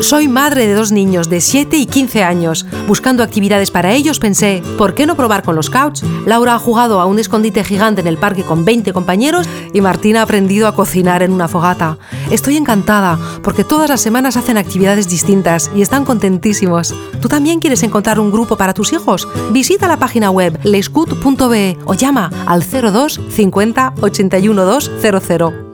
Soy madre de 2 niños de 7 y 15 años. Buscando actividades para ellos pensé, ¿por qué no probar con los Scouts? Laura ha jugado a un escondite gigante en el parque con 20 compañeros y Martina ha aprendido a cocinar en una fogata. Estoy encantada porque todas las semanas hacen actividades distintas y están contentísimos. ¿Tú también quieres encontrar un grupo para tus hijos? Visita la página web lescut.be o llama al 02 50 81 200.